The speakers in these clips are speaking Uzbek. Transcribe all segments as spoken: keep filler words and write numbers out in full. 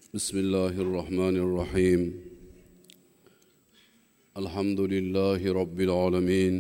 بسم الله الرحمن الرحيم الحمد لله رب العالمين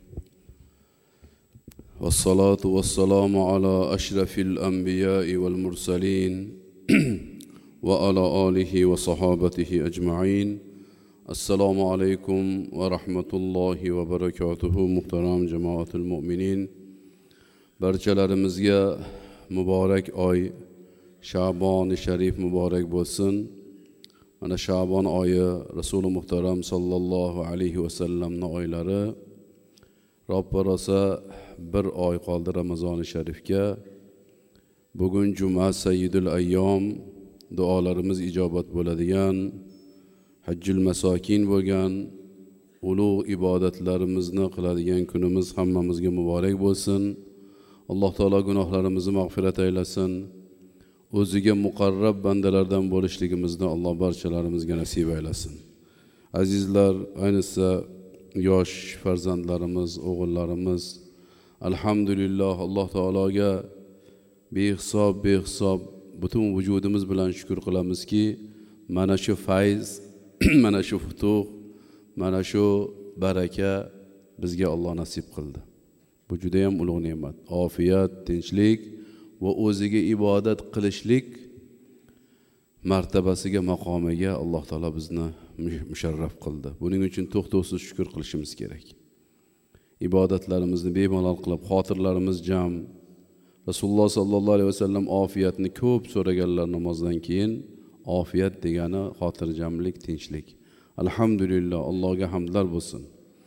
والصلاة والسلام على أشرف الأنبياء والمرسلين وعلى آله وصحابته أجمعين. السلام عليكم ورحمة الله وبركاته. محترم جماعة المؤمنين، barchalarimizga muborak oy Şaban sharif muborak bo'lsin. Mana Şaban oyi Rasuli muhtaram sallallohu alayhi va sallamning oylari. Robbi rosa bir oy qoldi Ramazon sharifga. Bugun juma sayyidul ayyom, duolarimiz ijobat bo'ladigan, hajjul masokin bo'lgan, ulug' ibodatlarimizni qiladigan kunimiz hammamizga muborak bo'lsin. Alloh taolo gunohlarimizni mag'firat aylasin. O'ziga muqarrab bandalardan bo'lishligimizni Alloh barchalarimizga nasib aylasin. Azizlar, ayniqsa yosh farzandlarimiz, o'g'illarimiz, alhamdulillah Alloh taologa behisob behisob butun vujudimiz bilan shukr qilamizki, mana shu fayz, mana shu futuh, mana shu baraka bizga Alloh nasib qildi. Bu juda ham ulug' ne'mat. Ofiyat, tinchlik va o'ziga ibodat qilishlik martabasiga, maqomiga Alloh taolo bizni musharraf qildi. Buning uchun to'xtovsiz shukr qilishimiz kerak. Ibodatlarimizni bemalol qilib, xotirlarimiz jam. Rasululloh sallallohu alayhi vasallam ofiyatni ko'p so'raganlar namozdan keyin. Ofiyat degani xotirjamlik, tinchlik. Alhamdulillah, Allohga hamdlar bo'lsin.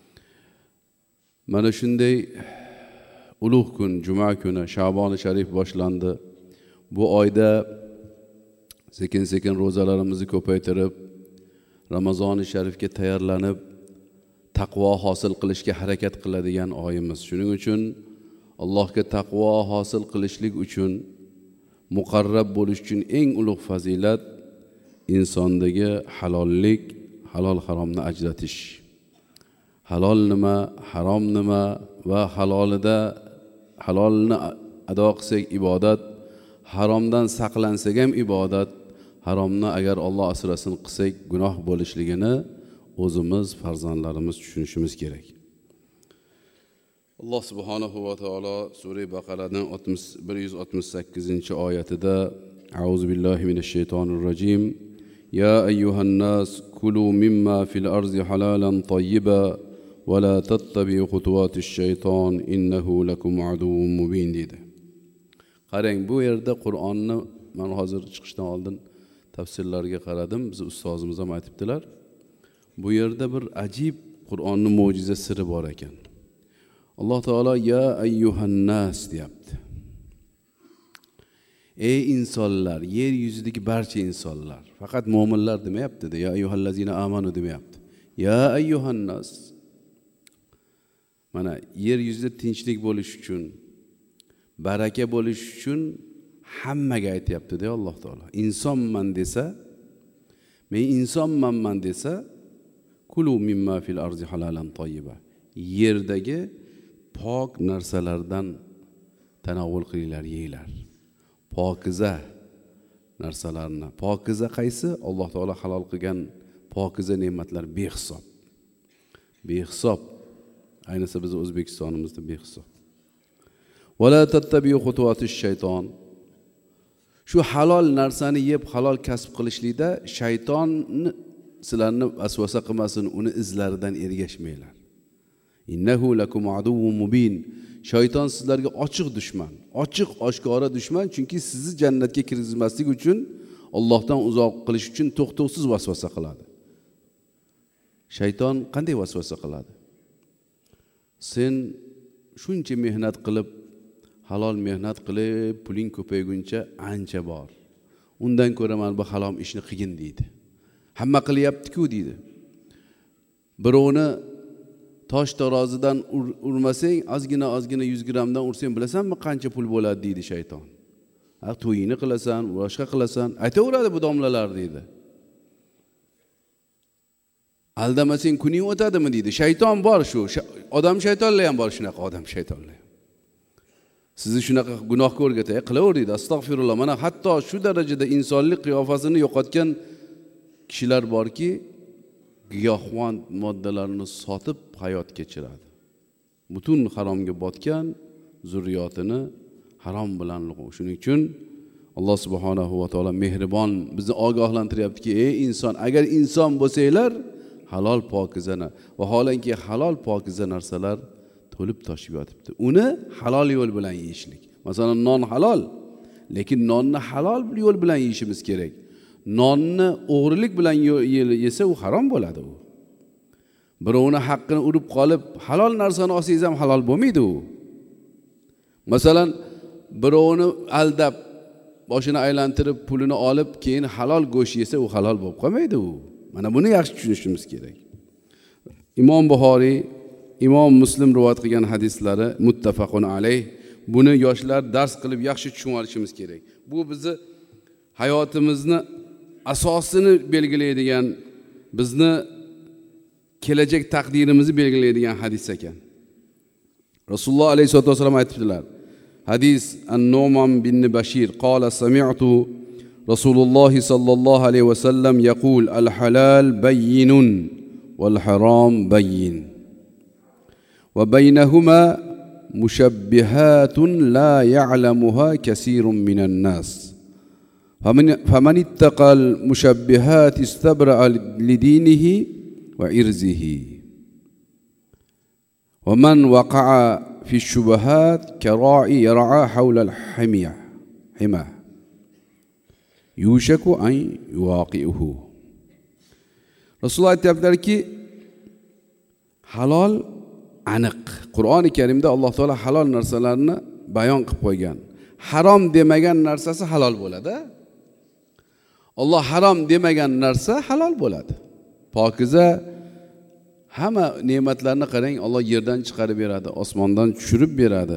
Mana shunday ulug' kun, juma kuni, Şaban sharif boshlandi. Bu oyda sekin-sekin ro'zalarimizni ko'paytirib, Ramazon sharifga tayyorlanib, taqvo hosil qilishga harakat qiladigan oyimiz. Shuning uchun Allohga taqvo hosil qilishlik uchun, muqarrab bo'lish uchun eng ulug' fazilat insondagi halollik, halol haromni ajratish. Halol nima, harom nima va halolida halolni ado qilsak ibodat, haromdan saqlansak ham ibodat, haromni agar Alloh asrasin qilsak gunoh bo'lishligini o'zimiz, farzandlarimiz tushunishimiz kerak. Alloh subhanahu va taolo sura Baqaraning bir yuz oltmish sakkizinchi oyatida A'uzu billahi minash shaytonir rojim. Ya ayyuhan nas kulu mimma fil arzi halalan tayyiba va la tattabi'u xutuwatish shayton innahu lakum aduwwun mubin dedi. Qarang, bu yerda Qur'onni men hozir chiqishdan oldin tafsirlarga qaradim. Biz ustozimiz ham aytibdilar. Bu yerda bir ajib Qur'onning mo'jiza siri bor ekan. Alloh taolo ya ayyuhan nas deyapti. Ey insonlar, yer yuzidagi barcha insonlar, faqat mu'minlar demayapti-da, ya ayyuhallazina amanu demayapti. Ya ayyuhan nas. Mana yer yuzida tinchlik bo'lish uchun, baraka bo'lish uchun hammaga aytayapti-da Alloh taolo. Insonman desa, men insonmanman desa, kulu mimma fil arzi halalan tayyiba. Yerdagi pok narsalardan tanovul qilinglar, yeylar. Pokiza narsalarni. Pokiza qaysi? Alloh taolo halol qilgan pokiza ne'matlar behisob. Behisob. Ayniqsa biz O'zbekistonimizda behisob. Va la tattabi'u xutuwatish shayton. Shu halol narsani yeb halol kasb qilishlikda shaytonni sizlarni vasvasa qilmasin, uni izlaridan ergashmanglar. Innahu lakum aduwwun mubin. Shayton sizlarga ochiq dushman, ochiq oshkora dushman, chunki sizni jannatga kirgizmaslik uchun, Allohdan uzoq qilish uchun to'xtovsiz vasvasa qiladi. Shayton qanday vasvasa qiladi? Sen shuncha mehnat qilib, halol mehnat qilib, puling ko'payguncha ancha bor. Undan ko'ra men bu halom ishni qilgin deydi. Hamma qilyapti-ku deydi. Birovni tosh tarozidan ur, urmasang, ozgina ozgina yuz grammdan ursang, bilasanmi qancha pul bo'ladi deydi shayton. Ha, to'yini qilasan, boshqa qilasan, aytaveradi bu domlalar deydi. Aldamasang kuning o'tadimi deydi. Shayton bor shu. Odam shaytonlar ham bor, shunaqa odam shaytonlar. sizni shunaqa gunohga o'rgatay, qilaver deydi. Astag'firulloh. Mana hatto shu darajada insonlik qiyofasini yo'qotgan kishilar borki, giyohvand moddalarni sotib hayot kechiradi. Butun haromga botgan zurriyotini harom bilan lug'ov. Shuning uchun Alloh subhanahu va taolo mehribon bizni ogohlantiryaptiki, ey inson, agar inson bo'lsanglar, halol pokizani va holanki halol pokiza narsalar to'lib toshib yotibdi. Uni halol yo'l bilan yeyishlik. Masalan, non halol, lekin nonni halol yo'l bilan yeyishimiz kerak. Nonni o'g'rilik bilan yesa u harom bo'ladi u. Birovni haqqini urib qolib, halol narsani olsangiz ham halol bo'lmaydi u. Masalan, birovni aldab, boshini aylantirib, pulini olib, keyin halol go'sht yesa u halol bo'lib qolmaydi u. Mana buni yaxshi tushunishimiz kerak. Imom Buxoriy, Imom Muslim rivoyat qilgan hadislari muttafaqun alayh. Buni yoshlar dars qilib yaxshi tushunib olishimiz kerak. Bu bizni hayotimizni asosini belgilaydigan, bizni kelajak taqdirimizni belgilaydigan hadis ekan. Rasululloh alayhisolatu vasallam aytibdilar. Hadis An-Nu'man bin Bashir qala sami'tu Rasululloh sallallohu alayhi vasallam yaqul al-halal bayyinun wal haram bayyin wa baynahuma mushabbihatun la ya'lamuha kaseerun minan nas faman ittaqal mushabbihat istabra'a lidinihi wa irzihi wa man waqa'a fi shubuhat kara'i yar'a hawla al-himya hima yushaku an yuwaqi'uhu. Rasululloh aytibdilarki, halol aniq. Qur'oni Karimda Alloh taolo halol narsalarni bayon qilib qo'ygan. Harom demagan narsasi halol bo'ladi. Alloh harom demagan narsa halol bo'ladi. Pokiza hamma ne'matlarni qarang, Alloh yerdan chiqarib beradi, osmondan tushirib beradi.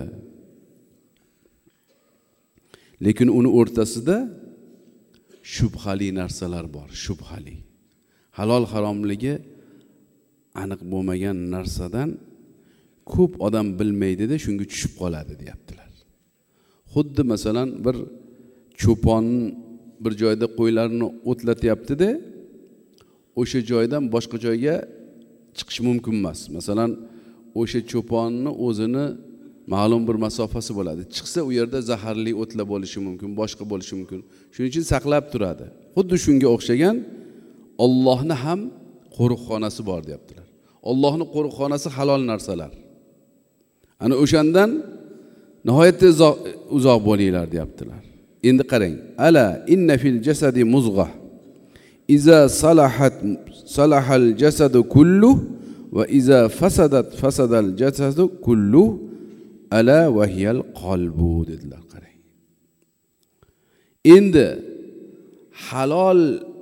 Lekin uni o'rtasida shubhali narsalar bor, shubhali. Halol haromligi aniq bo'lmagan narsadan ko'p odam bilmaydi-da, shunga tushib qoladi, deyaptilar. Xuddi masalan bir cho'pon bir joyda qo'ylarni o'tlatyapti-da, o'sha joydan boshqa joyga chiqish mumkin emas. Masalan, o'sha cho'ponni o'zini ma'lum bir masofasi bo'ladi. Chiqsa u yerda zaharli o'tlar bo'lishi mumkin, boshqa bo'lishi mumkin. Shuning uchun saqlab turadi. Xuddi shunga o'xshagan Allohning ham qo'riqxonasi bor, deyaptilar. Allohning qo'riqxonasi halol narsalar. Ana o'shandan nihoyatda uzoq bo'linglar, deyaptilar. Endi qarang. Ala inna fil jasadi muzgha. Iza salahat salahal jasadu kullu va iza fasadat fasadal jasadu kullu ala va hiyal qalbu, dedilar. Qarang. Endi halol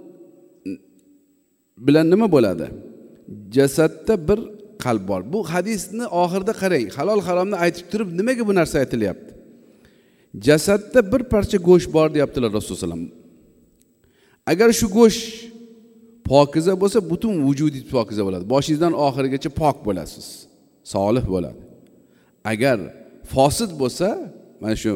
bilan nima bo'ladi? Jasadda bir qalb bor. Bu hadisni oxirida qarang. Halol haromni aytib turib, nimaga bu narsa aytilyapti? Jasadda bir parcha go'sht bor, deyaptilar Rasululloh sollallohu alayhi vasallam. Agar shu go'sht pokiza bo'lsa, butun vujudingiz pokiza bo'ladi. Boshingizdan oxirigacha pok bo'lasiz, solih bo'ladi. Agar fosid bo'lsa, mana shu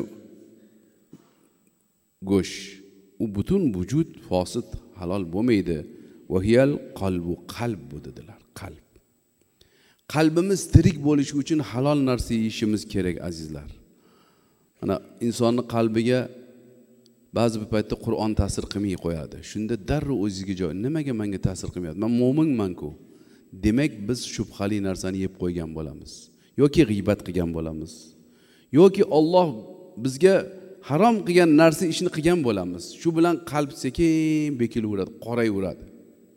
go'sht, u butun vujud fosid, halol bo'lmaydi. Va hiyal qalbu, qalb bu, dedilar. Qalb. Qalbimiz tirik bo'lishi uchun halol narsa yeyishimiz kerak, azizlar. Mana insonning qalbiga ba'zi bir paytda Qur'on ta'sir qilmay qo'yadi. Shunda darrov o'zingizga joy, nimaga menga ta'sir qilmayapti? Men mo'minman-ku. Demak, biz shubhali narsani yeb qo'ygan bo'lamiz, yoki g'iybat qilgan bo'lamiz, yoki Alloh bizga harom qilgan narsa ishni qilgan bo'lamiz. Shu bilan qalb sekin bekilaveradi, qorayveradi.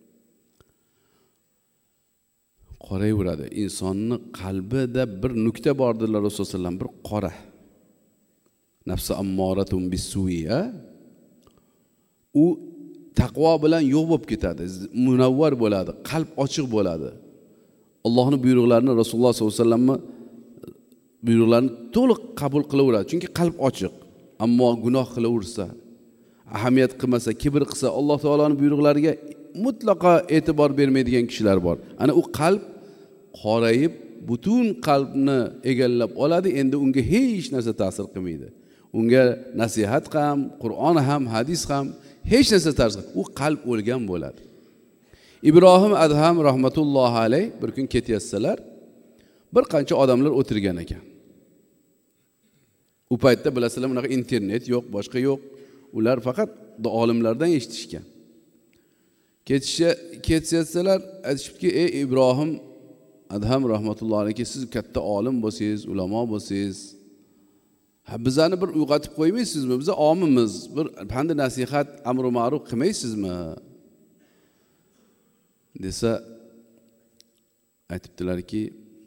Qorayveradi. Insonning qalbida bir nuqta bordilar Rasululloh sollallohu alayhi vasallam, bir qora. Nafsi ammoratun bis-su'i. U taqvo bilan yo'q bo'lib ketadi, munavvar bo'ladi, qalb ochiq bo'ladi. Allohning buyruqlarini, Rasululloh sollallohu alayhi vasallamni buyruqlarini to'liq qabul qilaveradi, chunki qalb ochiq. Ammo gunoh qilaversa, ahamiyat qilmasa, kibr qilsa, Alloh taoloning buyruqlariga mutlaqo e'tibor bermaydigan kishilar bor. Ana u qalb qorayib, butun qalbni egallab oladi. Endi unga hech narsa ta'sir qilmaydi. Unga nasihat ham, Qur'on ham, hadis ham hech narsa ta'sir qilmaydi. U qalb o'lgan bo'ladi. Ibrohim Adham rahmatullohi alayh bir kun ketyapsalar, bir qancha odamlar o'tirgan ekan. U paytda bilasizlar, bunaqa internet yo'q, boshqa yo'q. Ular faqat olimlardan eshitishgan. Ketishga ketsalar, aytishibdiki, ey Ibrohim Adham rahmatullohi alayhi, siz katta olim bo'lsangiz, ulamo bo'lsangiz, ha bizani bir uyg'otib qo'ymaysizmi? Biz omimiz, bir pand nasihat, amr ma'ruf qilmaysizmi? Desa aytibdilarki,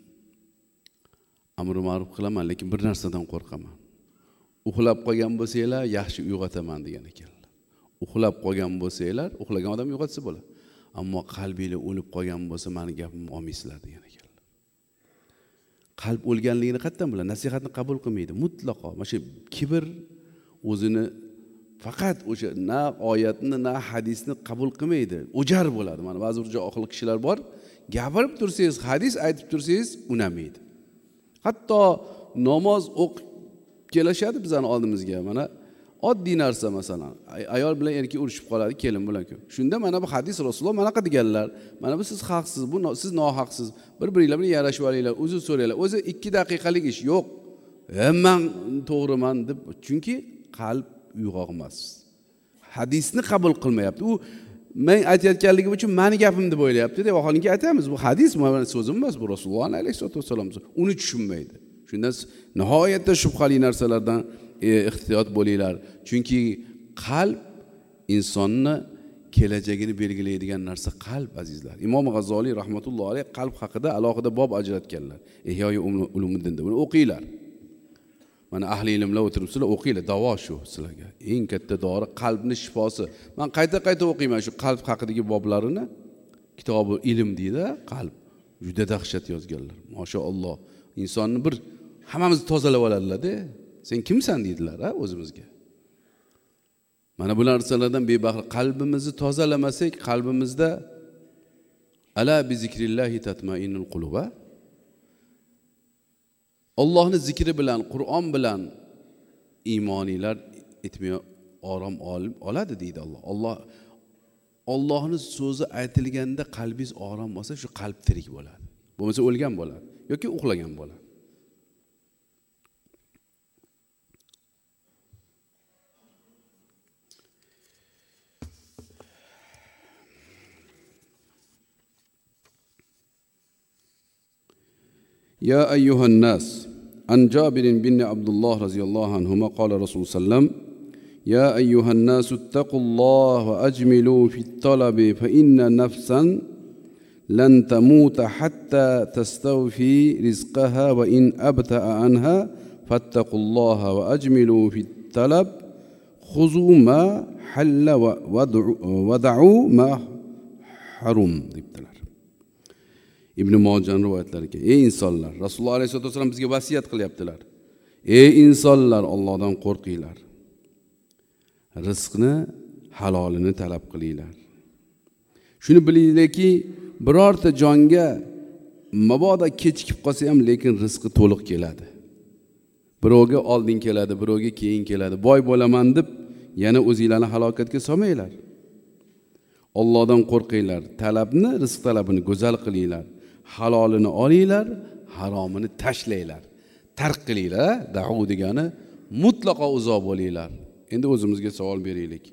amr ma'ruf qilaman, lekin bir narsadan qo'rqaman. Uxlab qolgan bo'lsanglar, yaxshi uyg'otaman degan ekanlar. Uxlab qolgan bo'lsanglar, uxlagan odam uyg'otsa bo'ladi. Ammo qalbinglar o'lib qolgan bo'lsa, meni gapimni olmaysizlar degan ekanlar. Qalb o'lganligini qayerdan biladi? Nasihatni qabul qilmaydi mutlaqo. Mana shu kibr o'zini faqat o'sha na oyatni, na hadisni qabul qilmaydi. O'jar bo'ladi. Mana ba'zi bir johil kishilar bor, gapirib tursangiz, hadis aytib tursangiz, unamaydi. Hatto namoz o'qib kelishadi bizning oldimizga. Mana oddiy narsa, masalan, ayol bilan erkak urushib qoladi, kelin bilan ku. Shunda mana bu hadis Rasululloh mana deganlar. Mana bu siz haqsiz, bu siz nohaqsiz. Bir-biringlar bilan yarashib olinglar, uzr so'ranglar. O'zi ikki daqiqalik ish yo'q. Men to'g'riman deb, chunki qalb uyg'oq emas. Hadisni qabul qilmayapti. U men aytayotganligim uchun meni gapim deb o'ylayapti-da. Vaholanki aytamiz, bu hadis mana so'zim emas, bu Rasululloh alayhisolatu vasallam. Uni tushunmaydi. Shundan nihoyatda shubhali narsalardan ehtiyot bo'linglar. Chunki qalb insonni kelajagini belgilaydigan narsa qalb, azizlar. Imom G'azzoliy rahmatullohi alayh qalb haqida alohida bob ajratganlar. Ihyoyi ulumuddinda buni o'qinglar. Mana ahli ilmlar o'tiribsizlar, o'qinglar, davo shu sizlarga. Eng katta dori qalbning shifosi. Men qayta-qayta o'qiyman shu qalb haqidagi boblarini. Kitobi ilm deydi, qalb. Juda dahshat yozganlar. Mashalloh. Insonni bir hammamizni tozalab oladilar-da. Sen kimsan deydilar ha o'zimizga. Mana bu narsalardan bebahra qalbimizni tozalamasak, qalbimizda ala bi zikrillahi tatma'innul qulub. Allohning zikri bilan, Qur'on bilan iymonilar etmay orom oladi deydi Alloh. Alloh Allohning so'zi aytilganda qalbingiz orom olsa, shu qalb tirik bo'ladi. Bo'lmasa o'lgan bo'ladi yoki uxlagan bo'ladi. يا أيها الناس عن جابر بن عبد الله رضي الله عنهما قال رسول الله صلى الله عليه وسلم يا أيها الناس اتقوا الله وأجملوا في الطلب فإن نفسا لن تموت حتى تستوفي رزقها وإن أبتأ عنها فاتقوا الله وأجملوا في الطلب خذوا ما حل ودعوا ما حرم. Ibn Mojan rivoyatlariga, ey insonlar, Rasululloh alayhisolatu vasallam bizga vasiyat qilyaptilar. Ey insonlar, Allohdan qo'rqinglar. Rizqni halolini talab qilinglar. Shuni bilinglarki, birorta jonga mabodo kechikib qolsa ham, lekin rizqi to'liq keladi. Birovga oldin keladi, birovga keyin keladi. Boy bo'laman deb yana o'zinglarni halokatga solmanglar. Allohdan qo'rqinglar. Talabni, rizq talabini go'zal qilinglar. Halolini olinglar, haromini tashlanglar. Tark qilinglar. Da'u degani mutlaqo uzoq bo'linglar. Endi o'zimizga savol beraylik.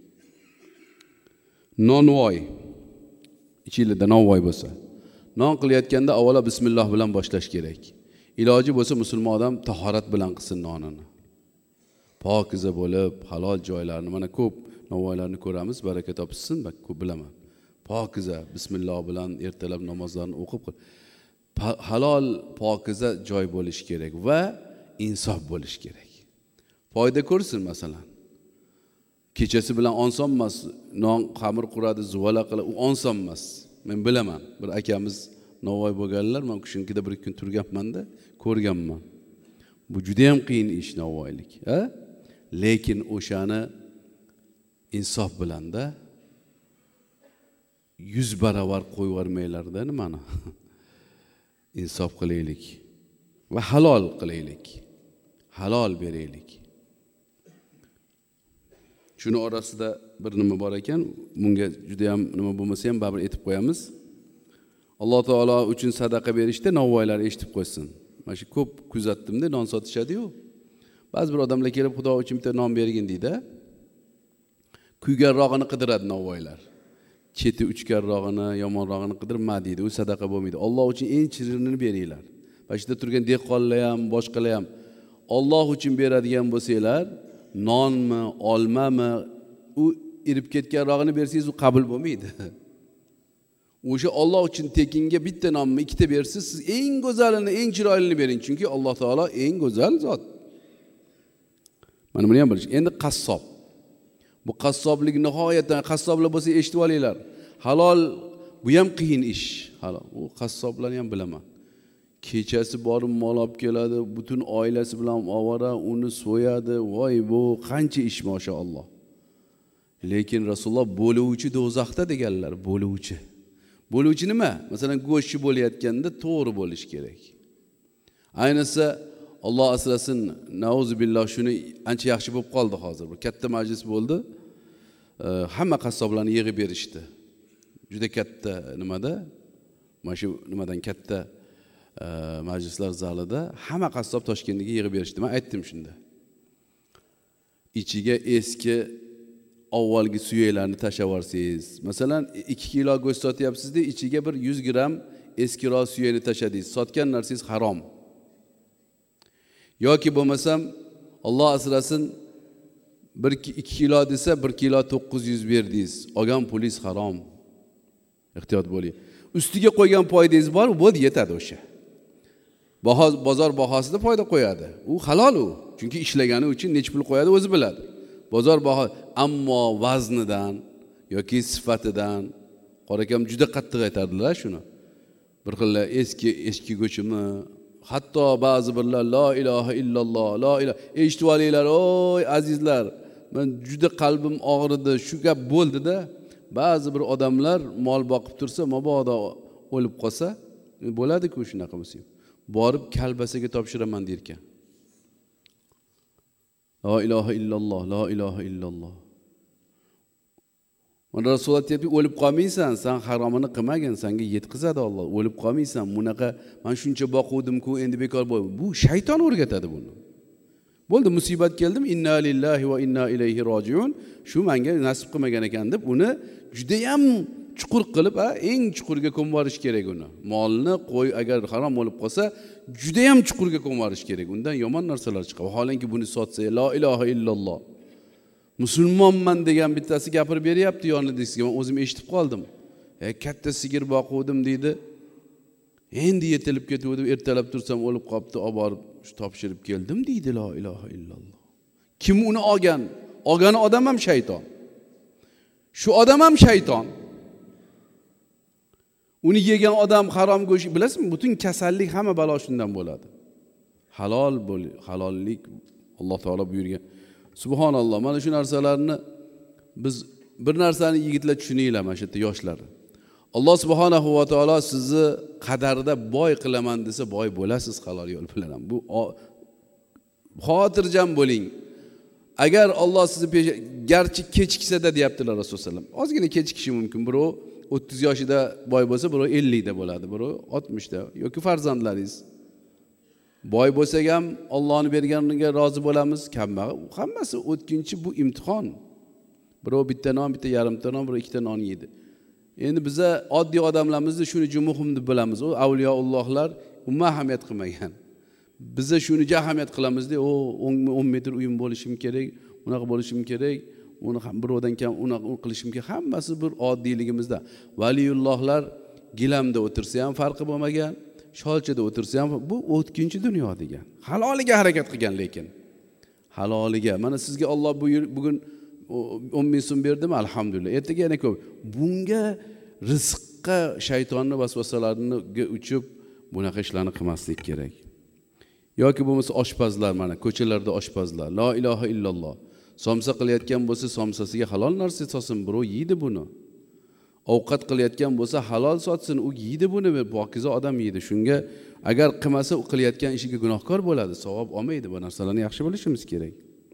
Nonvoy. Ichingizda nonvoy bo'lsa, non qilayotganda avvalo bismillah bilan boshlash kerak. Iloji bo'lsa musulmon odam tahorat bilan qilsin nonini. Pokiza bo'lib, halol joylarni, mana ko'p nonvoylarni ko'ramiz, baraka topsin, bak ko'p bilaman. Pokiza bismillah bilan ertalab namozlarni o'qib, halol pokiza joy bo'lish kerak va insof bo'lish kerak. Foyda ko'rsin, masalan. Kechasi bilan oson emas, non xamir quradi, zuvala qiladi, u oson emas. Men bilaman, bir akamiz nonvoy bo'lganlar, men shuningda bir kun turganman-da, ko'rganman. Bu juda ham qiyin ish nonvoylik, ha? Lekin o'shani insof bilan-da yuz baravar qo'yib vermaylar-da nimani. insof qilaylik va halol qilaylik. Halol beraylik. Shuni orasida bir nima bor ekan, bunga juda ham nima bo'lmasa ham baribir aytib qo'yamiz. Alloh taolo uchun sadaqa berishda novvoylar eshitib qo'ysin. Mana shu ko'p kuzatdimda, non sotishadi-yu. Ba'zi bir odamlar kelib Xudo uchun bitta non bergin deydi. Kuyganrog'ini qidiradi novvoylar. Cheti uchganrog'ini, yomonrog'ini qidirma deydi. U sadaqa bo'lmaydi. Alloh uchun eng chirinini beringlar. Mana shunda turgan dehqonlar ham, boshqalar ham Alloh uchun beradigan bo'lsanglar, nonmi, olmami, u irib ketganrog'ini bersangiz u qabul bo'lmaydi. O'sha Alloh uchun tekinga bitta nonmi, ikkita bersiz, siz eng go'zalini, eng chiroylini bering, chunki Alloh taolo eng go'zal zot. Mana buni ham bilish. Endi qassob. Bu qassoblik nihoyatdan qassoblar bo'lsa eshitib olinglar. Halol bu ham qiyin ish. Halol. U qassoblarni ham bilaman. Kechasi borib mol olib keladi, butun oilasi bilan ovora, uni so'yadi. Voy, bu qancha ish mashalloh. Lekin Rasululloh bo'luvchi do'zaxda deganlar, bo'luvchi. Bo'luvchi nima? Masalan, go'shtchi bo'layotganda to'g'ri bo'lish kerak. Ayniqsa Alloh asrasin, nauzubillah, shuni ancha yaxshi bo'lib qoldi hozir. Bir katta majlis bo'ldi. E, hamma qassoblarni yig'ib berishdi. Juda katta nimada, mana shu nimadan katta e, majlislar zalida hamma qassob Toshkentga yig'ib berishdi. Men aytdim shunda. Ichiga eski avvalgi suyaklarni tashlab yorsangiz, masalan ikki kilo go'sht sotyapsiz-da, ichiga bir yuz gram eskiroq suyakni tashladingiz. Sotgan narsangiz harom. Yoki bo'lmasam Alloh asrasin bir ikki kilo desa bir kilo to'qqiz yuz berdingiz. Olgan pulingiz harom. Ehtiyot bo'ling. Ustiga qo'ygan foydangiz bor, bo'ldi, yetadi o'sha. Baho bozor bahosida foyda qo'yadi. U halol u. Chunki ishlagani uchun nech pul qo'yadi o'zi biladi. Bozor baho, ammo vaznidan yoki sifatidan qorakam juda qattiq aytardilar shuni. Bir xil eski eski go'chimi, hatto ba'zi birlar la ilaha illalloh, la ilaha eshitib olinglar, oy azizlar, men juda qalbim og'ridi, shu gap bo'ldi-da. Ba'zi bir odamlar mol boqib tursa, mabodo o'lib qolsa, bo'ladi-ku shunaqa bo'lsa. Borib kalbasaga topshiraman derkan. La ilaha illalloh, la ilaha illalloh. Mana Rasululloh aytibdi, o'lib qolmaysan, sen haromini qilmagin, senga yetkazadi Alloh. O'lib qolmaysan, bunaqa men shuncha boquvdim-ku, endi bekor bo'l. Bu shayton o'rgatadi buni. Bo'ldi, musibat keldim, inna lillahi va inna ilayhi rojiun. Shu menga nasib qilmagan ekan deb uni juda ham chuqur qilib, ha, eng chuqurga ko'marish kerak uni. Molni qo'y agar harom bo'lib qolsa, juda ham chuqurga ko'marish kerak. Undan yomon narsalar chiqadi. Vaholanki buni sotsa, la ilaha illalloh. Musulmonman degan bittasi gapirib beryapti yonidagisiga. Men o'zim eshitib qoldim. E, katta sigir boquvdim deydi. Endi yetilib ketuvdim, ertalab tursam o'lib qopti, olib borib topshirib keldim deydi, la ilaha illalloh. Kim uni olgan? Olgani odam ham shayton. Shu odam ham shayton. Uni yegan odam harom go'sht, bilasizmi? Butun kasallik, hamma balo shundan bo'ladi. Halol bo'l, halollik Alloh taolo buyurgan. Subhanalloh, mana shu narsalarni biz bir narsani yigitlar tushuninglar, mana shu yerda yoshlar. Alloh subhanahu va taolo sizni qadarida boy qilaman desa, boy bo'lasiz halol yo'l bilan ham. Bu xotirjam bo'ling. Agar Alloh sizni garchi kechiksa-da deyaptilar Rasululloh sallam. Ozgina kechikishi mumkin. Birov o'ttiz yoshida boy bo'lsa, birov ellik da bo'ladi, birov oltmish da yoki farzandlaringiz. Boy bo'lsak ham Allohning berganiga rozi bo'lamiz, kambag'al, hammasi o'tkinchi, bu imtihon. Birov bitta non, bitta yarimta non, birov ikkita non yeydi. Endi biza oddiy odamlarimizni shuni muhim deb bilamiz. O avliyoullohlar umuman ahamiyat qilmagan. Biza shuni ahamiyat qilamiz-da, o o'n metr uyim bo'lishim kerak, unaqa bo'lishim kerak, uni ham birovdan kam unaqa qilishim kerak. Hammasi bir oddiyligimizda. Valiyullohlar gilamda o'tirsa ham farqi bo'lmagan, sholchada o'tirsa ham bu o'tkinchi dunyo degan. Haloliga harakat qilgan, lekin haloliga. Mana sizga Alloh bugun o'n ming so'm berdimi? Alhamdulillah. Ertaga yana ko'p. Bunga rizqqa shaytonning vasvasalariga uchib bunaqa ishlarni qilmaslik kerak. Yoki bo'lmasa oshpazlar, mana ko'chalarda oshpazlar, la ilaha illalloh. Somsa qilayotgan bo'lsa, somsasiga halol narsa solsin, birov yeydi buni. ovqat qilayotgan bo'lsa halol sotsin, u yeydi buni, pokiza odam yeydi. Shunga agar qilmasa u qilayotgan ishiga gunohkor bo'ladi, savob olmaydi. Bu narsalarni yaxshi bilishimiz kerak.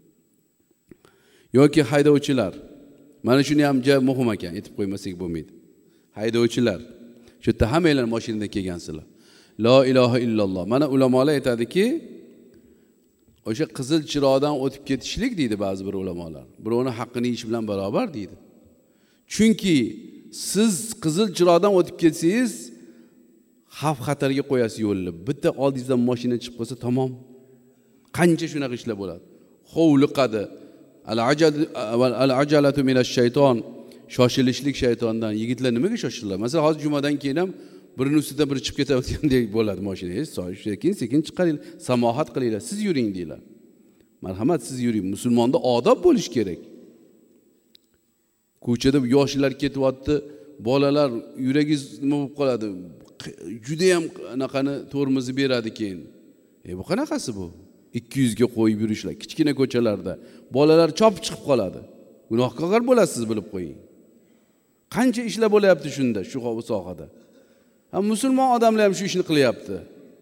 Yoki haydovchilar. Mana shuni ham juda muhim ekan, aytib qo'ymasak bo'lmaydi. Haydovchilar, shu yerda hammanglar mashinada kelgansizlar. La ilaha illalloh. Mana ulamolar aytadiki, o'sha qizil chiroqdan o'tib ketishlik deydi ba'zi bir ulamolar. Birovni haqqini yeyish bilan barobar deydi. Chunki siz qizil chiroqdan o'tib ketsangiz, xavf xatarga qo'yasiz yo'lni. Bitta oldingizdan mashina chiqib qolsa tamom. Qancha shunaqa ishlar bo'ladi. Hovliqadi. Al-ajalatu minash-shayton. Shoshilishlik shaytondan. Yigitlar nimaga shoshiladilar? Masalan, hozir jumadan keyin ham birini ustidan biri chiqib ketayotgandek bo'ladi mashina. Sekin-sekin chiqaringlar, samohat qilinglar, siz yuring deylar. Marhamat, siz yuring. Musulmonda odob bo'lish kerak. Ko'chada yoshlar ketyapti, bolalar yuragingiz nima bo'lib qoladi? Juda ham anaqani tormozni beradi keyin. E bu qanaqasi bu? ikki yuz ga qo'yib yurishlar kichkina ko'chalarda. Bolalar chopib chiqib qoladi. Gunohkor bo'lasiz, bilib qo'ying. Qancha ishlar bo'layapti shunda, shu sohada. Ha, musulmon odamlar ham shu ishni qilyapti.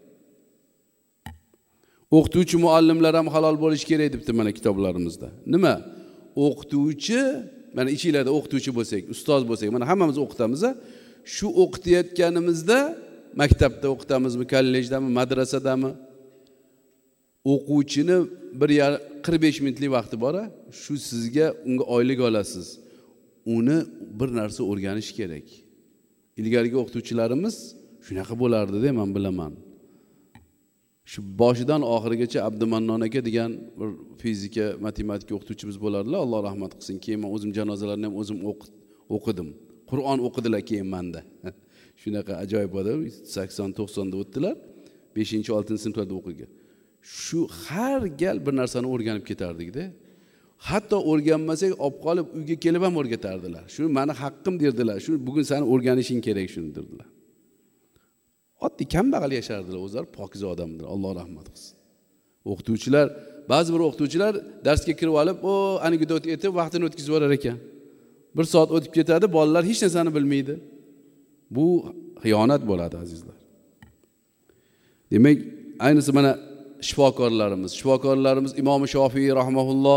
O'qituvchi muallimlar ham halol bo'lish kerak debdi mana kitoblarimizda. Nima? O'qituvchi, mana ichinglarda o'qituvchi bo'lsak, ustoz bo'lsak, mana hammamiz o'qitamiz. Shu o'qitayotganimizda, maktabda o'qitamizmi, kollejdami, madrasadami, o'quvchini bir qirq besh minutlik vaqti bor, shu sizga unga oylik olasiz. Uni bir narsa o'rganish kerak. Ilgarigi o'qituvchilarimiz shunaqa bo'lardi-da, men bilaman. Shu boshidan oxirigacha Abdumannon aka degan bir fizika, matematika o'qituvchimiz bo'lardilar, Alloh rahmat qilsin. Keyin men o'zim janozalarni ham o'zim o'qidim. Qur'on o'qidilar keyin menda. Shunaqa ajoyib bo'ldi. sakson to'qson da o'tdilar. beshinchi oltinchi sinflarda o'qigan. Shu har gal bir narsani o'rganib ketardik-da. Hatto o'rganmasak, olib qolib uyga kelib ham o'rgatardilar. Shu meni haqqim derdilar. Shu bugun seni o'rganishing kerak shuni derdilar. Oddiy kambag'al yashardilar, o'zlari pokiza odamlar, Alloh rahmat qilsin. O'qituvchilar, ba'zi bir o'qituvchilar darsga kirib olib, o anekdot aytib vaqtini o'tkazib yuborar ekan. Bir soat o'tib ketadi, bolalar hech narsani bilmaydi. Bu xiyonat bo'ladi, azizlar. Demak, ayniqsa mana shifokorlarimiz, shifokorlarimiz Imom Shofiy rahimahulloh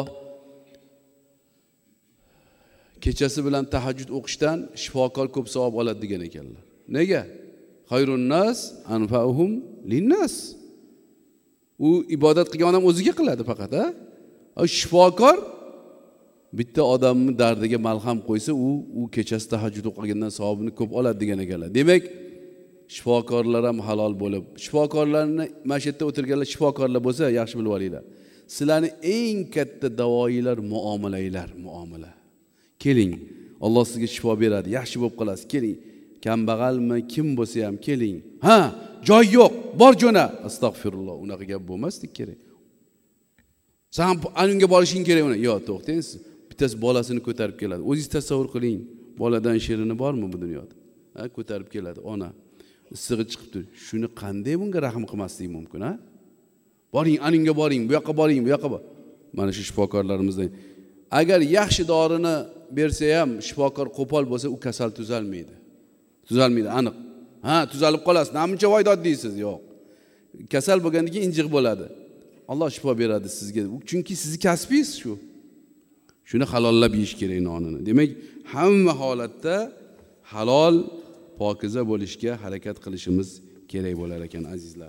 kechasi bilan tahajjud o'qishdan shifokor ko'p savob oladi degan ekanlar. Nega? Xayrun nas anfa'uhum linnas. U ibodat qilgan odam o'ziga qiladi faqat, ha? Shifokor bitta odamning dardiga malham qo'ysa, u u kechasi tahajjud o'qigandan savobini ko'p oladi degan ekanlar. Demak, shifokorlar ham halol bo'lib, shifokorlarni mana shu yerda o'tirganlar shifokorlar bo'lsa, yaxshi bilib olinglar. Sizlarning eng katta davoyilar muomalanglar, muomala. Keling, Alloh sizga shifo beradi, yaxshi bo'lib qolasiz. Keling. Kambag'almi, kim bo'lsa ham keling. Ha, joy yo'q, bor jo'na. Astag'firulloh, unaqa gap bo'lmaslik kerak. Sen anunga borishing kerak uni. Yo'q, to'xtang siz. Bittasi bolasini ko'tarib keladi. O'zingiz tasavvur qiling. Boladan shirini bormi bu dunyoda? Ha, ko'tarib keladi ona. Issig'i chiqibdi. Shuni qanday bunga rahm qilmaslik mumkin, ha? Boring, anunga boring, bu yoqqa boring, bu yoqqa bor. Mana shu shifokorlarimizdan. Agar yaxshi dorini bersa ham, shifokor qo'pol bo'lsa, u kasal tuzalmaydi. Tuzalmaydi, aniq. Ha, tuzalib qolasiz. Namuncha voydod deysiz, yo'q. Kasal bo'lgandan keyin injiq bo'ladi. Alloh shifo beradi sizga. Chunki sizning kasbingiz shu. Shuni halollab yeyish kerak nonini. Demak, hamma holatda halol, pokiza bo'lishga harakat qilishimiz kerak bo'lar ekan, azizlar.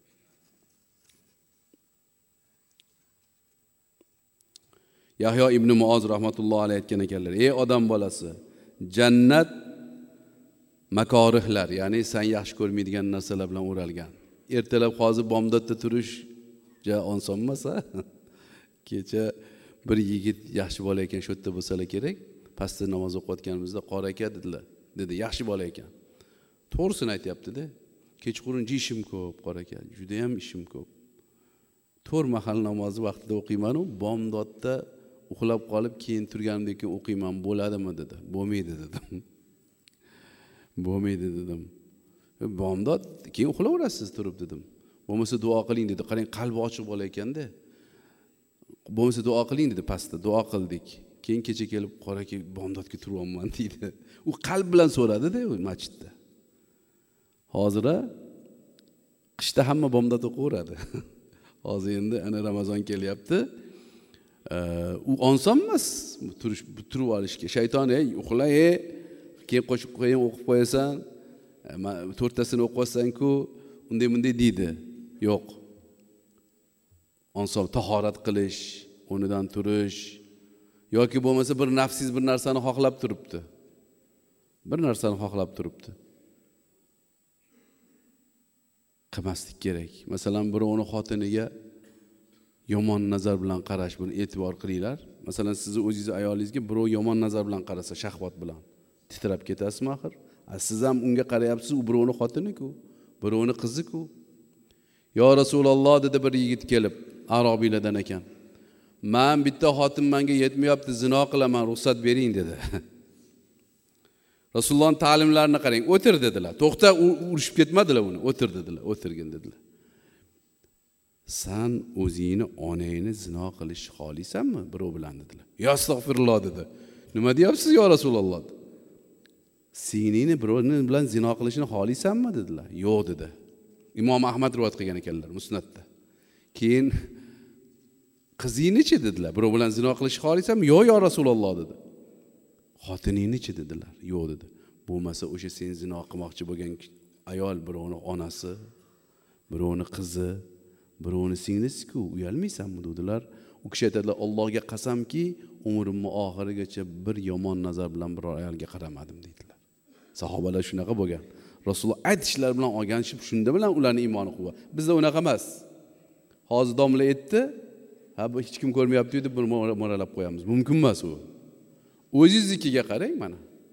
Yahyo ibn Muoz rahmatullohi alayhi aytgan ekanlar: "Ey odam bolasi, jannat makorihlar, ya'ni sen yaxshi ko'rmaydigan narsalar bilan o'ralgan. Ertalab hozir bomdodda turish ja oson emas, ha? Kecha bir yigit yaxshi bola ekan, shu yerda bo'lsalar kerak. Pastda namoz o'qiyotganimizda qora aka dedilar. Dedi, yaxshi bola ekan. To'g'risini aytayapti-da. Kechqurun ishim ko'p, qora aka. Juda ham ishim ko'p. to'rt mahal namozni vaqtida o'qiyman-u, bomdodda uxlab qolib keyin turganimdan keyin o'qiyman, bo'ladimi dedi. Bo'lmaydi dedim. Bo'lmaydi dedim. Bomdod keyin uxlayverasiz turib dedim. Bo'lmasa duo qiling dedi. Qarang, qalbi ochiq bola ekanda. Bo'lmasa duo qiling dedi pastda. Duo qildik. keyin kecha kelib qora aka bomdodga turyapman deydi. U qalb bilan so'radi-da u masjidda. Hozir qishda hamma bomdod o'qiyveradi. Hozir endi ana Ramazon kelyapti. U oson emas turish turib olishga. Shayton ey uxla ey keyin qo'shib qo'ying o'qib qo'yasan. to'rttasini o'qiyasan-ku, unday bunday deydi. Yo'q. Oson tahorat qilish, o'rnidan turish yoki bo'lmasa bir nafsiz bir narsani xohlab turibdi. Bir narsani xohlab turibdi. Qilmaslik kerak. Masalan, birovning xotiniga yomon nazar bilan qarash, buni e'tibor qilinglar. Masalan, sizni o'zingiz ayolingizga birov yomon nazar bilan qarasa, shahvat bilan titrab ketasizmi axir? Siz ham unga qarayapsiz, u birovning xotini-ku, birovning qizi-ku. Yo Rasululloh dedi bir yigit kelib, Arobiylardan ekan. Men bitta xotin menga yetmayapti, zino qilaman, ruxsat bering dedi. Rasulullohning ta'limlarini qarang, o'tir dedilar. To'xta, urishib ketmadilar uni, o'tir dedilar, o'tirgin dedilar. Sen o'zingni onangni zino qilishni xohlaysanmi birov bilan dedilar. Ya astag'firulloh dedi. Nima deyapsiz yo Rasululloh? Siningni birov bilan zino qilishni xohlaysanmi dedilar. Yo'q dedi. Imom Ahmad rivoyat qilgan ekanlar Musnadda. Keyin qizingni-chi dedilar. Birov bilan zino qilishni xohlaysanmi? Yo'q yo Rasululloh dedi. Xotiningni-chi dedilar. Yo'q dedi. Bo'lmasa o'sha sen zino qilmoqchi bo'lgan ayol birovning onasi, birovning qizi, birovning singlisi-ku, uyalmaysanmi dedilar. U kishi aytadilar, Allohga qasamki, umrimning oxirigacha bir yomon nazar bilan biror ayolga qaramadim dedilar. Sahobalar shunaqa bo'lgan. Rasululloh aytishlari bilan o'rganishib, shunda bilan ularning iymoni quvvat. Bizda unaqa emas. Hozir domla aytdi, ha bu hech kim ko'rmayapti deb bir mo'ralab qo'yamiz. Mumkin emas u. O'zingiznikiga qarang mana.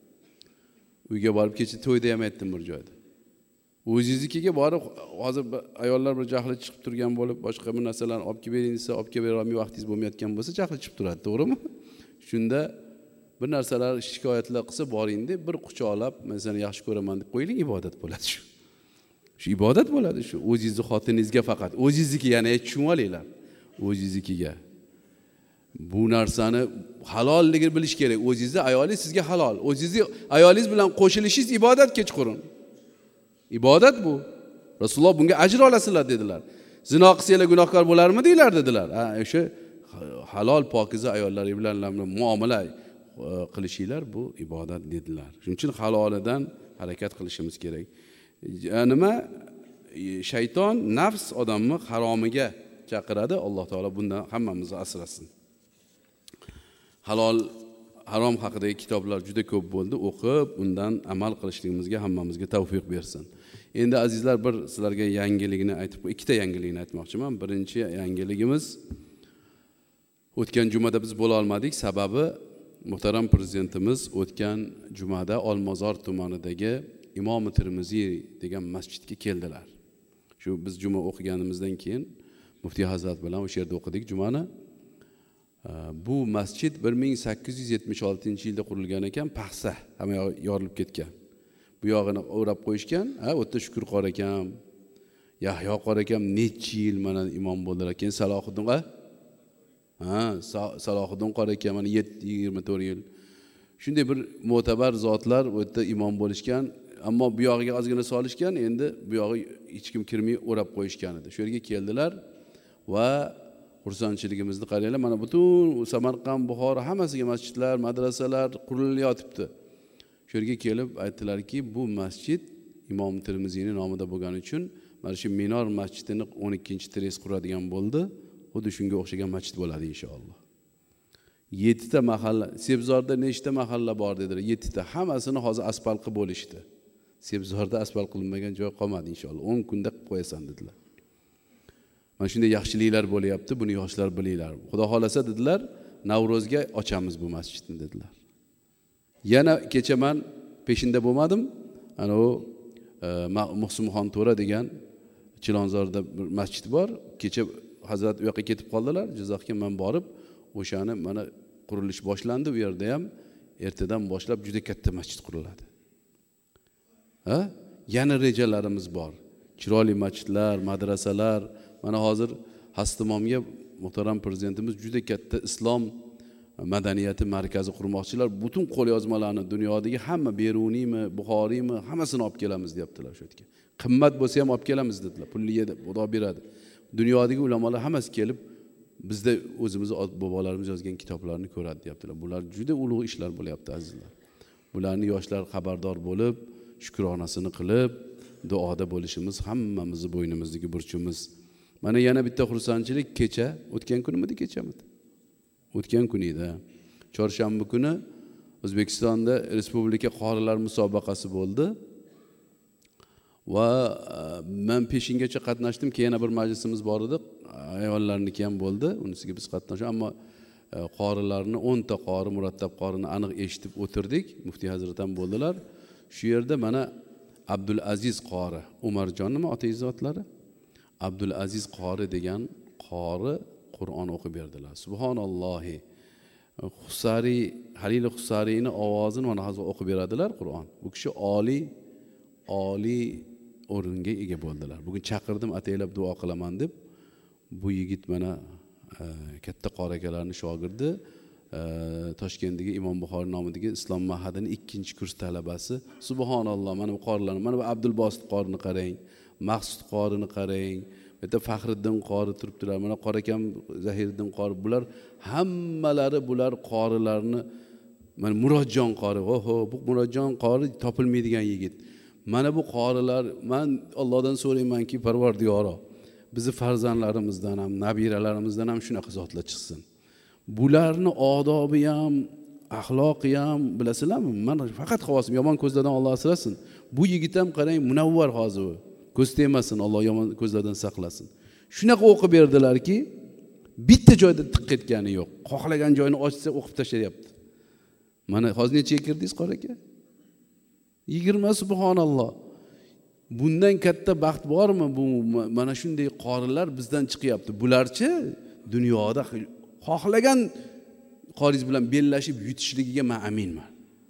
Uyga borib kecha to'yda ham aytdim bir joyda. O'zingiznikiga borib, hozir ayollar bir jahli chiqib turgan bo'lib, boshqa bir narsalarni olib kelib bering desa, olib kelib berolmay vaqtingiz bo'lmayotgan bo'lsa, jahli chiqib turadi, to'g'rimi? Shunda bir narsalar shikoyatlar qilsa boring deb bir quchoqlab, men seni yaxshi ko'raman deb qo'ying, ibodat bo'ladi shu. Shu ibodat bo'ladi shu. O'zingizni xotiningizga faqat, o'zingizniki yana tushunib olinglar. O'zingiznikiga. Bu narsani halolligini bilish kerak. O'zingizni ayolingiz sizga halol. O'zingizni ayolingiz bilan qo'shilishingiz ibodat kechqurun. Ibodat bu. Rasululloh bunga ajr olasizlar dedilar. Zino qilsanglar gunohkor bo'larmi deylar dedilar. Ha, o'sha halol pokiza ayollar bilan muomala qilishinglar bu ibodat dedilar. Shuning uchun halolidan harakat qilishimiz kerak. Nima? Shayton nafs odamni haromiga chaqiradi. Alloh taolo bundan hammamizni asrasin. Halol, harom haqidagi kitoblar juda ko'p bo'ldi. O'qib, undan amal qilishligimizga hammamizga tavfiq bersin. Endi azizlar, bir sizlarga yangilikni aytib, ikkita yangilikni aytmoqchiman. Birinchi yangiligimiz, o'tgan jumada biz bo'la olmadik. Sababi muhtaram prezidentimiz o'tgan jumada Olmazor tumanidagi Imom Tirmiziy degan masjidga keldilar. Shu biz juma o'qiganimizdan keyin muftiy hazrat bilan o'sha yerda o'qidik jumani. Bu masjid bir ming sakkiz yuz yetmish oltinchi yilda qurilgan ekan, paxsa, hamma yorilib ketgan. Bu yog'ini o'rab qo'yishgan. Ha, o'tda Shukur qor ekan, Yahyo qor ekan necha yil mana imom bo'ldilar. Keyin Salohiddin ha? Ha, Salohiddin qor ekan mana yigirma to'rt yil. Shunday bir mo'tabar zotlar o'tda imom bo'lishgan, ammo bu yog'iga ozgina solishgan, endi bu yog'i hech kim kirmay o'rab qo'yishgan edi. Shu yerga keldilar va xursandchiligimizni qaranglar, mana butun Samarqand, Buxoro hammasiga masjidlar, madrasalar qurilayotibdi. Shu yerga kelib aytdilarki, bu masjid Imom Tirmiziyning nomida bo'lgani uchun mana shu Minor masjidini o'n ikkinchi tres quradigan bo'ldi. Xuddi shunga o'xshagan masjid bo'ladi inshaalloh. yetti ta mahalla, Sebzorda nechta mahalla bor dedilar? yetti ta. Hammasini hozir asfalt qilib bo'lishdi. Sebzorda asfalt qilinmagan joy qolmadi inshaalloh. o'n kunda qilib qo'yasan dedilar. Mana shunday yaxshiliklar bo'layapti, buni yoshlar bilinglar. Xudo xolasa dedilar, Navro'zga ochamiz bu masjidni dedilar. Yana kecha men peshinda bo'lmadim. Ana u Muhsimxon To'ra degan Chilonzorda bir masjid bor. Kecha hazrat u yoqqa ketib qoldilar. Jizzaxga men borib, o'shani mana qurilish boshlandi u yerda ham. Ertadan boshlab juda katta masjid quriladi. Ha? Yana rejalarimiz bor. Chiroyli masjidlar, madrasalar. Mana hozir Hastimomga muhtaram prezidentimiz juda katta islom madaniyati markazi qurmoqchilar. Butun qo'lyozmalarni dunyodagi hamma beruniymi, buxoriymi hammasini olib kelamiz deyaptilar shu yerga. Qimmat bo'lsa ham olib kelamiz dedilar. Pulli edi, Xudo beradi. Dunyodagi ulamolar hammasi kelib bizda o'zimiz bobolarimiz yozgan kitoblarni ko'radi deyaptilar. Bular juda ulug' ishlar bo'lyapti azizlar. Bularni yoshlar xabardor bo'lib, shukronasini qilib, duoda bo'lishimiz hammamizni bo'ynimizdagi burchimiz. Mana yana bitta xursandchilik kecha, o'tgan kunimidi kechamidi? O'tgan kun edi. Chorshanba kuni O'zbekistonda Respublika qorilar musobaqasi bo'ldi. Va men peshingacha qatnashdim. Keyin yana bir majlisimiz bor edi. Ayollarniki ham bo'ldi. Unisiga biz qatnashdik, ammo qorilarni o'n ta qori, murattab qorini aniq eshitib o'tirdik. Muftiy hazrat ham bo'ldilar. Shu yerda mana Abdul Aziz qori, Umarjon nima otayning zotlari? Abdul Aziz qori degan qori Qur'on o'qib berdilar. Subhanallohi. Husari, Halil Husariyning ovozini mana hozir o'qib beradilar Qur'on. Bu kishi oliy oliy o'ringa ega bo'ldilar. Bugun chaqirdim, ataylab duo qilaman deb. Bu yigit mana katta qori akalarning shogirdi, Toshkentdagi Imom Buxoriy nomidagi Islom mahadining ikkinchi kurs talabasi. Subhanalloh, mana bu qorilarni, mana bu Abdul Bosit qorini qarang, Maqsud qorini qarang, bitta Faxriddin qori turibdilar. Mana qori akam Zahiriddin qori, bular hammalari bular qorilarni, mana Murodjon qori, oho, bu Murodjon qori topilmaydigan yigit. Mana bu qorilar, men Allohdan so'raymanki, Parvardigoro, bizni farzandlarimizdan ham, nabiralarimizdan ham shunaqa zotlar chiqsin. Bularni odobi ham, axloqi ham bilasizlarmi? Men faqat xavosim, yomon ko'zlardan Alloh asrasin. Bu yigit ham qarang, munavvar hozir. Ko'z tegmasin, Alloh yomon ko'zlardan saqlasin. Shunaqa o'qib berdilarki, bitta joyda tiq etgani yo'q. Xohlagan joyini ochsa o'qib tashlayapti. Mana hozir nechaga kirdingiz qori aka? yigirma, subhanalloh. Bundan katta baxt bormi? Bu mana shunday qorilar bizdan chiqyapti. Bularchi dunyoda xohlagan qoriz bilan bellashib yutishligiga men aminman.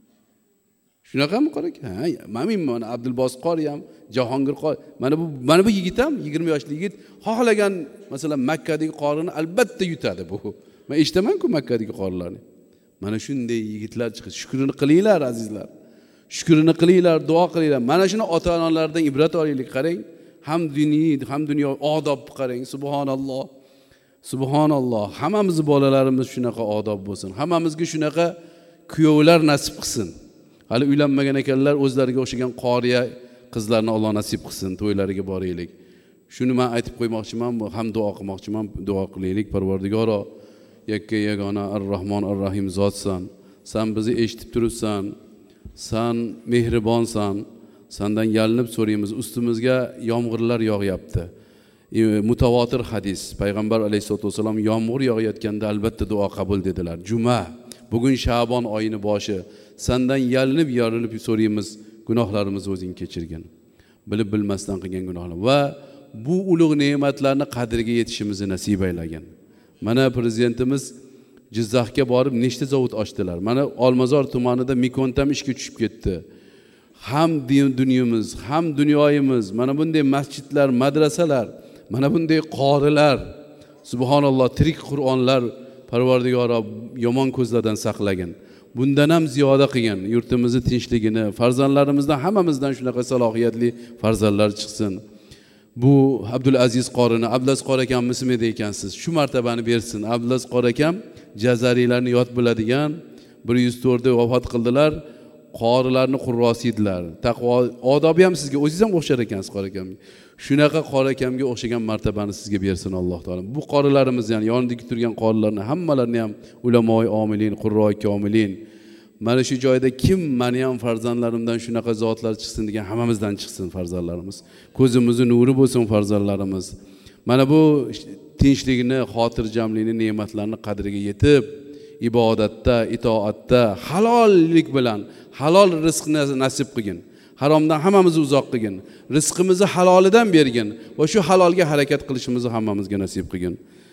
Shunaqami qori aka? Ha, men aminman. Mana Abdulbosit qori ham, Jahongir qori, mana bu mana bu yigit ham yigirma yoshli yigit xohlagan, masalan, Makkadagi qorini albatta yutadi bu. Men eshitaman-ku Makkadagi qorilarni. Mana shunday yigitlar chiqdi. Shukrini qilinglar azizlar. Shukrini qilinglar, duo qilinglar. Mana shuni ota-onalardan ibrat olaylik, qarang. Ham diniy, ham dunyo odob qarang. Subhanalloh. Subhanalloh. Hammamiz bolalarimiz shunaqa odob bo'lsin. Hammamizga shunaqa kuyovlar nasib qilsin. Hali uylanmagan ekanlar, o'zlariga o'xshagan qoriya qizlarni Alloh nasib qilsin, to'ylariga boraylik. Shuni men aytib qo'ymoqchiman, ham duo qilmoqchiman. Duo qilaylik, Parvardigoro, yakka yagona Ar-Rahmon Ar-Rahim zotsan. Sen bizni eshitib turibsan. Sen mehribonsan. Sendan yalinib so'raymiz. Ustimizga yomg'irlar yog'yapti. E, mutavotir hadis. Payg'ambar alayhisolatu vasallam yomg'ir yog'ayotganda albatta duo qabul dedilar. Juma. Bugun Sha'bon oyining boshi. Sendan yalinib yorilib so'raymiz. Gunohlarimizni o'zing kechirgin. Bilib bilmasdan qilgan gunohlar va bu ulug' ne'matlarni qadriga yetishimizni nasib aylagin. Mana prezidentimiz Jizzaxga borib nechta zavod ochdilar. Mana Olmazor tumanida Mikontam ishga tushib ketdi. Ham dunyomiz, ham dunyoyimiz, mana bunday masjidlar, madrasalar, mana bunday qorilar, subhanalloh, tirik Qur'onlar Parvardigoro yomon ko'zlardan saqlagin. Bundan ham ziyoda qilgan, yurtimizni tinchligini, farzandlarimizdan hammamizdan shunaqa salohiyatli farzandlar chiqsin. Bu Abdul Aziz qorini, Abdulaziz qori akamni edi ekansiz. Shu martabani bersin. Abdulaziz qori akam Jazariylarni yod biladigan, bir yuz to'rtda vafot qildilar. Qorilarni qurrosi edilar. Taqvo, odobi ham sizga o'zingiz ham o'xshar ekansiz qori akam. Shunaqa qori akamga o'xshagan martabani sizga bersin Alloh taolo. Bu qorilarimiz, ya'ni yonidagi turgan qorilarni hammalarini ham ulamoy omilin, qurroy komilin. Mana shu joyda kim meni ham farzandlarimdan shunaqa zotlar chiqsin degan hammamizdan chiqsin farzandlarimiz. Ko'zimizni nuri bo'lsin farzandlarimiz. Mana bu tinchlikni, xotirjamlikni, ne'matlarni qadriga yetib, ibodatda, itoatda, halollik bilan halol rizqni nasib qilgin. Haromdan hammamizni uzoq qilgin. Rizqimizni halolidan bergin va shu halolga harakat qilishimizni hammamizga nasib qilgin.